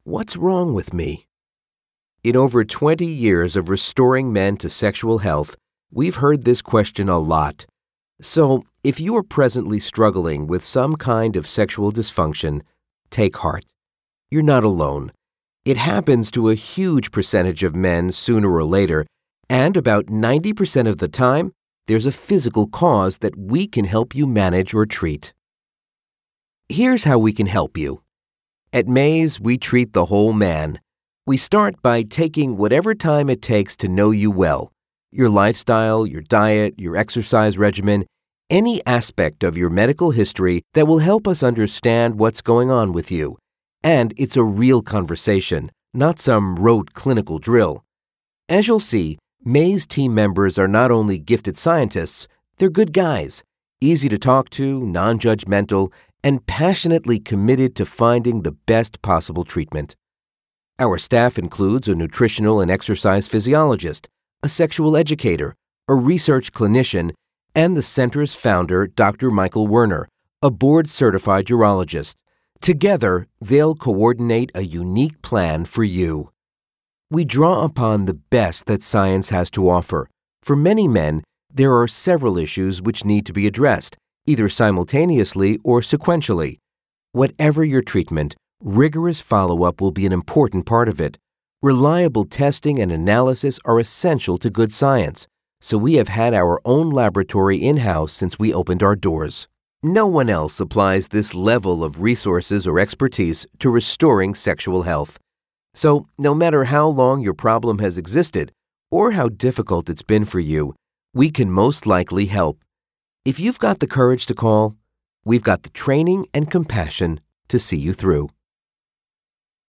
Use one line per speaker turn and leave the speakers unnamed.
What's wrong with me? In over 20 years of restoring men to sexual health, we've heard this question a lot. So, if you are presently struggling with some kind of sexual dysfunction, take heart. You're not alone. It happens to a huge percentage of men sooner or later, and about 90% of the time, there's a physical cause that we can help you manage or treat. Here's how we can help you. At Mays, we treat the whole man. We start by taking whatever time it takes to know you well. Your lifestyle, your diet, your exercise regimen, any aspect of your medical history that will help us understand what's going on with you. And it's a real conversation, not some rote clinical drill. As you'll see, Mays team members are not only gifted scientists, they're good guys, easy to talk to, non-judgmental, and passionately committed to finding the best possible treatment. Our staff includes a nutritional and exercise physiologist, a sexual educator, a research clinician, and the center's founder, Dr. Michael Werner, a board-certified urologist. Together, they'll coordinate a unique plan for you. We draw upon the best that science has to offer. For many men, there are several issues which need to be addressed, either simultaneously or sequentially. Whatever your treatment, rigorous follow-up will be an important part of it. Reliable testing and analysis are essential to good science, so we have had our own laboratory in-house since we opened our doors. No one else applies this level of resources or expertise to restoring sexual health. So, no matter how long your problem has existed or how difficult it's been for you, we can most likely help. If you've got the courage to call, we've got the training and compassion to see you through.